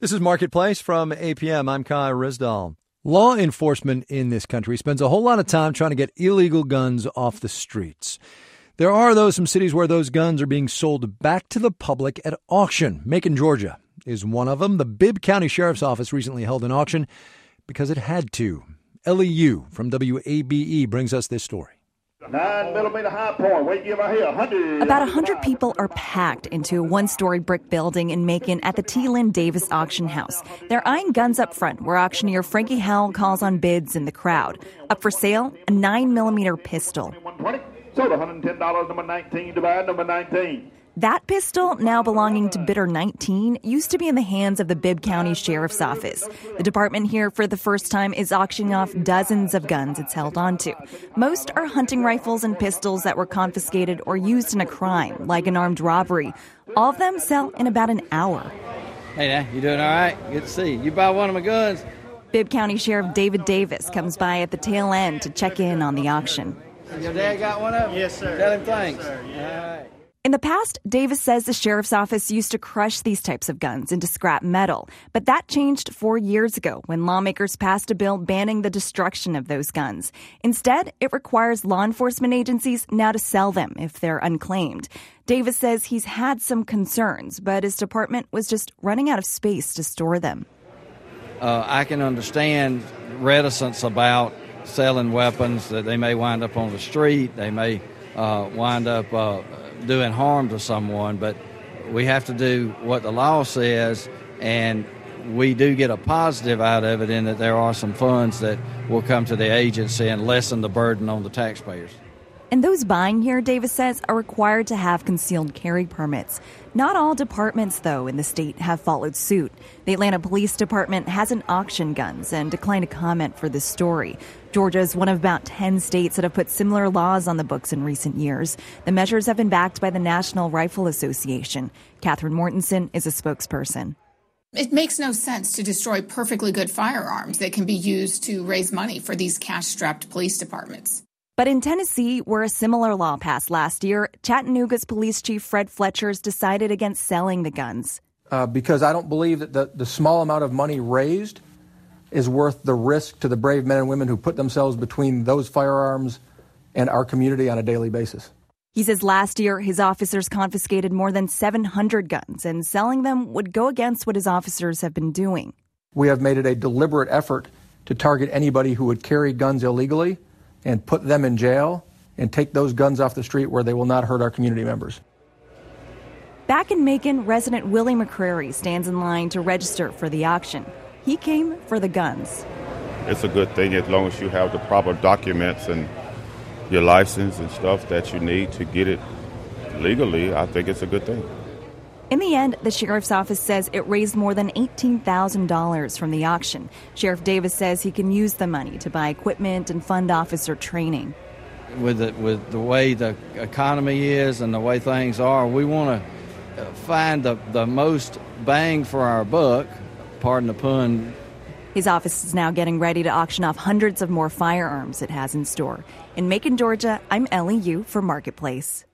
This is Marketplace from APM. I'm Kai Rizdal. Law enforcement in this country spends a whole lot of time trying to get illegal guns off the streets. There are, though, some cities where those guns are being sold back to the public at auction. Macon, Georgia is one of them. The Bibb County Sheriff's Office recently held an auction because it had to. Ellie Yu from WABE brings us this story. 9mm high point. Wait, give right here. 100. About 100 people are packed into a one-story brick building in Macon at the T. Lynn Davis auction house. They're eyeing guns up front, where auctioneer Frankie Howell calls on bids in the crowd. Up for sale, a 9mm pistol. 120. Sold $110. Number 19. Divide number 19. That pistol, now belonging to bidder 19, used to be in the hands of the Bibb County Sheriff's Office. The department here for the first time is auctioning off dozens of guns it's held onto. Most are hunting rifles and pistols that were confiscated or used in a crime, like an armed robbery. All of them sell in about an hour. Hey, now, you doing all right? Good to see you. You buy one of my guns? Bibb County Sheriff David Davis comes by at the tail end to check in on the auction. Your dad got one of them? Yes, sir. Tell him thanks. Yes, sir. Yeah. All right. In the past, Davis says the sheriff's office used to crush these types of guns into scrap metal. But that changed 4 years ago when lawmakers passed a bill banning the destruction of those guns. Instead, it requires law enforcement agencies now to sell them if they're unclaimed. Davis says he's had some concerns, but his department was just running out of space to store them. I can understand reticence about selling weapons, that they may wind up on the street, they may wind up doing harm to someone, but we have to do what the law says, and we do get a positive out of it in that there are some funds that will come to the agency and lessen the burden on the taxpayers. And those buying here, Davis says, are required to have concealed carry permits. Not all departments, though, in the state have followed suit. The Atlanta Police Department hasn't auctioned guns and declined to comment for this story. Georgia is one of about 10 states that have put similar laws on the books in recent years. The measures have been backed by the National Rifle Association. Catherine Mortensen is a spokesperson. It makes no sense to destroy perfectly good firearms that can be used to raise money for these cash-strapped police departments. But in Tennessee, where a similar law passed last year, Chattanooga's police chief Fred Fletcher's decided against selling the guns. Because I don't believe that the small amount of money raised is worth the risk to the brave men and women who put themselves between those firearms and our community on a daily basis. He says last year his officers confiscated more than 700 guns, and selling them would go against what his officers have been doing. We have made it a deliberate effort to target anybody who would carry guns illegally and put them in jail and take those guns off the street where they will not hurt our community members. Back in Macon, resident Willie McCrary stands in line to register for the auction. He came for the guns. It's a good thing as long as you have the proper documents and your license and stuff that you need to get it legally. I think it's a good thing. In the end, the sheriff's office says it raised more than $18,000 from the auction. Sheriff Davis says he can use the money to buy equipment and fund officer training. With the way the economy is and the way things are, we want to find the most bang for our buck, pardon the pun. His office is now getting ready to auction off hundreds of more firearms it has in store. In Macon, Georgia, I'm Ellie Yu for Marketplace.